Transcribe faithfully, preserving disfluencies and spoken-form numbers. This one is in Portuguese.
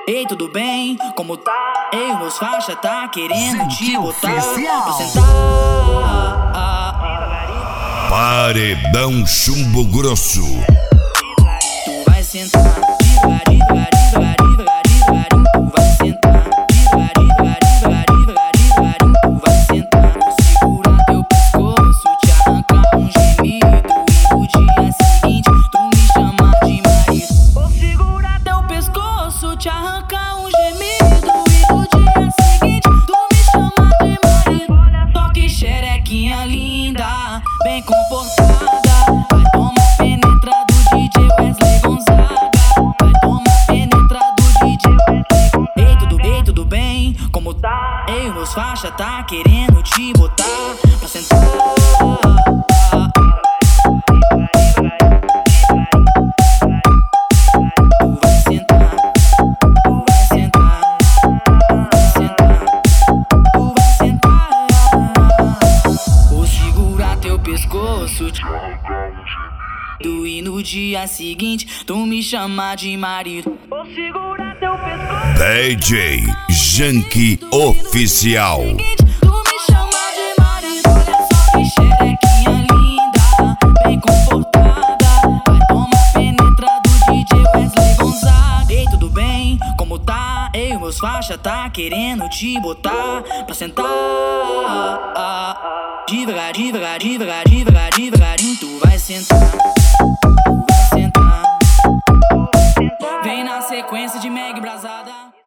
Ei, tudo bem? Como tá? Ei, meus faixa tá querendo te botar oficial. pra sentar. Paredão Chumbo Grosso. Tu vai sentar, devagar, devagar, devagar, devagar, devagarinho. Tu vai sentar, devagar, devagar, devagar, devagar, devagarinho. Tu vai sentar, vou segurar teu pescoço, te arrancar um gemido e no dia seguinte tu me chamar de marido. Vou segurar teu pescoço, te arrancar um gemido e no dia seguinte tu me chamar de marido. Só que xerequinha linda, bem comportada, vai tomar penetra do D J Wesley Gonzaga. Vai tomar penetra do D J Wesley Gonzaga. Ei, tudo, ei, tudo bem? Como tá? Ei, meus faixa tá querendo te botar pra sentar. Tu vai sentar, tu vai sentar, sentar, tu vai sentar. Vou segurar teu pescoço, te arrancar um gemido e no dia seguinte tu me chamar de marido. Vou segurar teu pescoço, D J Janky Oficial. tu me chamar de marido. Olha só que xerequinha linda, bem comportada, vai tomar penetra do D J Wesley Gonzaga. Ei, tudo bem? Como tá? Ei, meus faixa tá querendo te botar pra sentar. Devagar, devagar, devagar, devagar, devagarinho. Tu vai sentar, tu vai sentar. Vem na sequência de Meg Brasada.